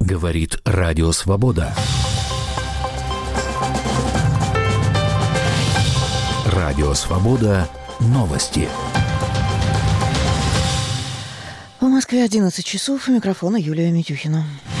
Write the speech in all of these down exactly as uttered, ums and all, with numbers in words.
Говорит Радио Свобода. Радио Свобода. Новости. В Москве одиннадцать часов. У микрофона Юлия Митюхина.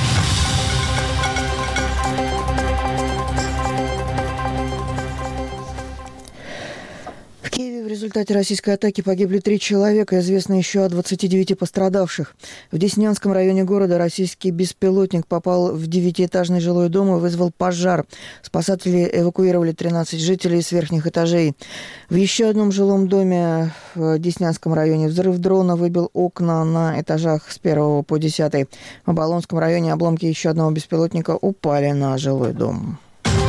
В Киеве в результате российской атаки погибли три человека. Известно еще о двадцати девяти пострадавших. В Деснянском районе города российский беспилотник попал в девятиэтажный жилой дом и вызвал пожар. Спасатели эвакуировали тринадцать жителей с верхних этажей. В еще одном жилом доме в Деснянском районе взрыв дрона выбил окна на этажах с первого по десятый. В Оболонском районе обломки еще одного беспилотника упали на жилой дом.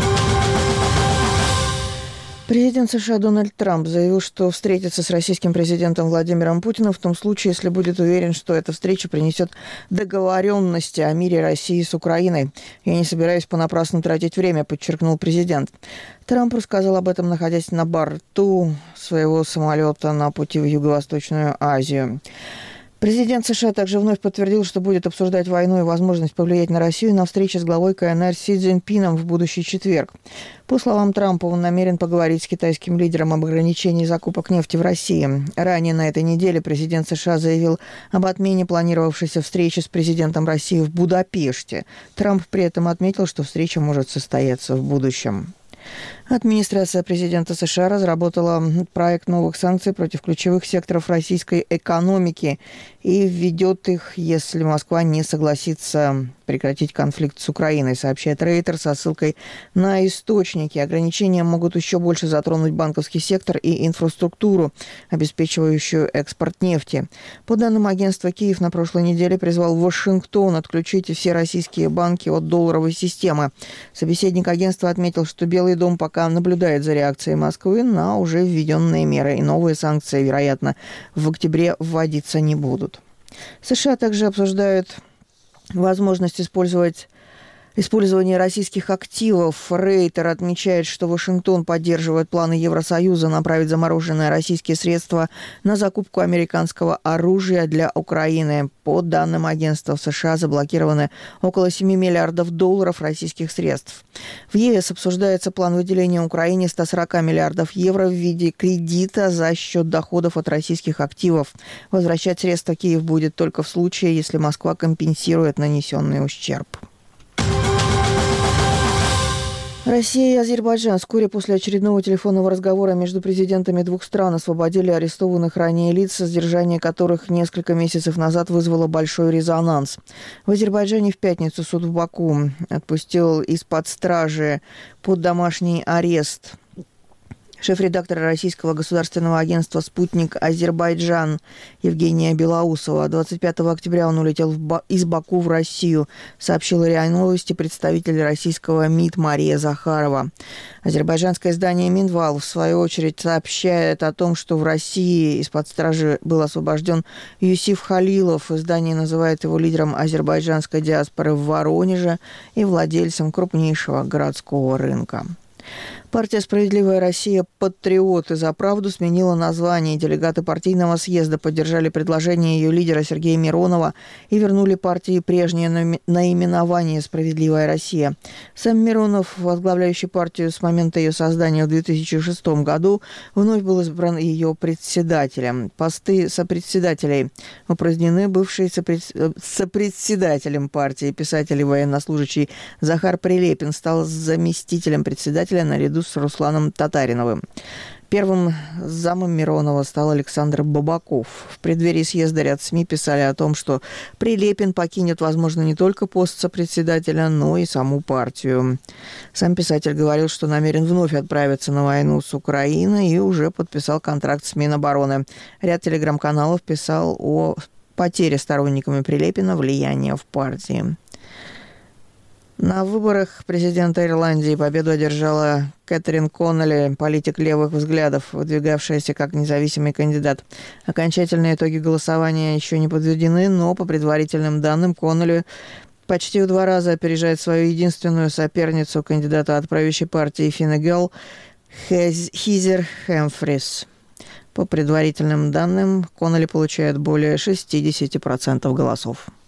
Президент США Дональд Трамп заявил, что встретится с российским президентом Владимиром Путиным в том случае, если будет уверен, что эта встреча принесет договоренности о мире России с Украиной. «Я не собираюсь понапрасну тратить время», — подчеркнул президент. Трамп рассказал об этом, находясь на борту своего самолета на пути в Юго-Восточную Азию. Президент США также вновь подтвердил, что будет обсуждать войну и возможность повлиять на Россию на встрече с главой КНР Си Цзиньпином в будущий четверг. По словам Трампа, он намерен поговорить с китайским лидером об ограничении закупок нефти в России. Ранее на этой неделе президент США заявил об отмене планировавшейся встречи с президентом России в Будапеште. Трамп при этом отметил, что встреча может состояться в будущем. Администрация президента США разработала проект новых санкций против ключевых секторов российской экономики и введет их, если Москва не согласится прекратить конфликт с Украиной, сообщает Рейтер со ссылкой на источники. Ограничения могут еще больше затронуть банковский сектор и инфраструктуру, обеспечивающую экспорт нефти. По данным агентства, Киев на прошлой неделе призвал Вашингтон отключить все российские банки от долларовой системы. Собеседник агентства отметил, что Белый дом пока наблюдает за реакцией Москвы на уже введенные меры, и новые санкции, вероятно, в октябре вводиться не будут. США также обсуждают возможность использовать Использование российских активов. Рейтер отмечает, что Вашингтон поддерживает планы Евросоюза направить замороженные российские средства на закупку американского оружия для Украины. По данным агентства, в США заблокированы около семи миллиардов долларов российских средств. В ЕС обсуждается план выделения Украине ста сорока миллиардов евро в виде кредита за счет доходов от российских активов. Возвращать средства Киев будет только в случае, если Москва компенсирует нанесенный ущерб. Россия и Азербайджан вскоре после очередного телефонного разговора между президентами двух стран освободили арестованных ранее лиц, задержание которых несколько месяцев назад вызвало большой резонанс. В Азербайджане в пятницу суд в Баку отпустил из-под стражи под домашний арест шеф-редактора российского государственного агентства «Спутник Азербайджан» Евгения Белоусова. двадцать пятого октября он улетел в Ба- из Баку в Россию, сообщила РИА Новости представитель российского МИД Мария Захарова. Азербайджанское издание «Минвал» в свою очередь сообщает о том, что в России из-под стражи был освобожден Юсиф Халилов. Издание называет его лидером азербайджанской диаспоры в Воронеже и владельцем крупнейшего городского рынка. Партия «Справедливая Россия. Патриоты за правду» сменила название. Делегаты партийного съезда поддержали предложение ее лидера Сергея Миронова и вернули партии прежнее наименование «Справедливая Россия». Сам Миронов, возглавляющий партию с момента ее создания в две тысячи шестом году, вновь был избран ее председателем. Посты сопредседателей упразднены. Бывший сопред... сопредседателем партии писатель и военнослужащий Захар Прилепин стал заместителем председателя наряду с Русланом Татариновым. Первым замом Миронова стал Александр Бабаков. В преддверии съезда ряд СМИ писали о том, что Прилепин покинет, возможно, не только пост сопредседателя, но и саму партию. Сам писатель говорил, что намерен вновь отправиться на войну с Украиной и уже подписал контракт с Минобороны. Ряд телеграм-каналов писал о потере сторонниками Прилепина влияния в партии. На выборах президента Ирландии победу одержала Кэтрин Коннелли, политик левых взглядов, выдвигавшаяся как независимый кандидат. Окончательные итоги голосования еще не подведены, но по предварительным данным Коннелли почти в два раза опережает свою единственную соперницу, кандидата от правящей партии Финн Гейл, Хизер Хэмфрис. По предварительным данным, Коннелли получает более шестьдесят процентов голосов.